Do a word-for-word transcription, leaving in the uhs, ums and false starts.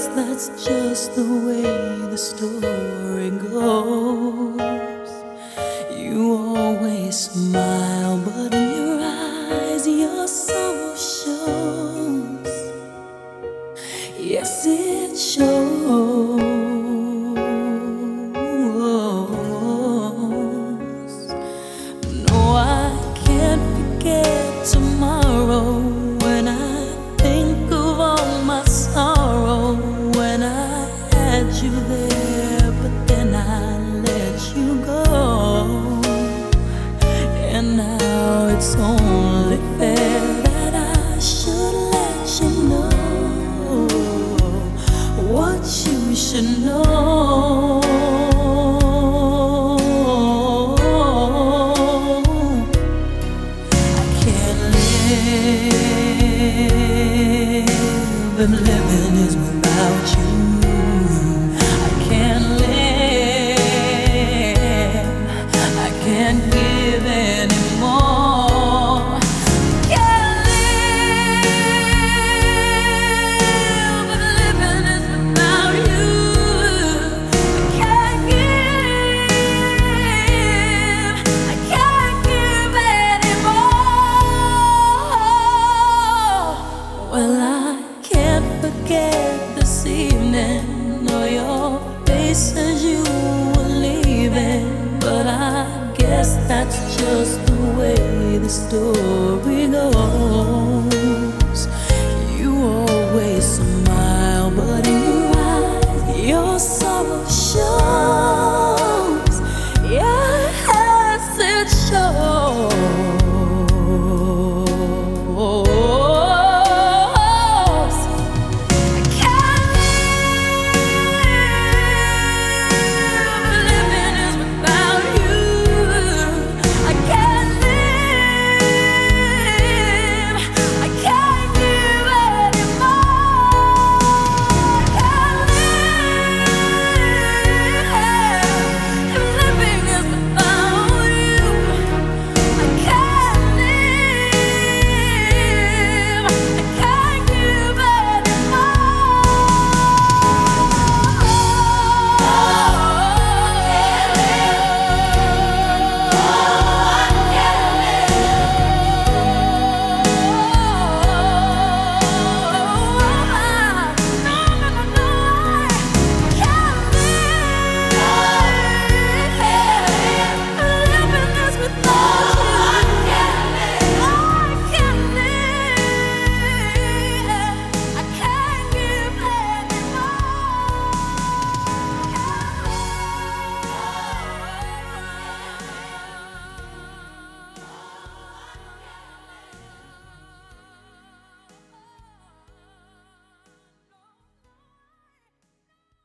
that's just the way the story goes. You always smile, but in your eyes your sorrow shows. Yes, it shows. No, I can't forget tomorrow when I think of all my sorrow. When I had you there, but then I let you go. And now it's only fair that I should let you know what you should know. I can't live if living is without you. I can't live, I can't give anymore. Can't live if living is without you. I can't give, I can't give anymore. Well, I can't forget this evening or your face as you were leaving, but I guess that's just the way the story goes.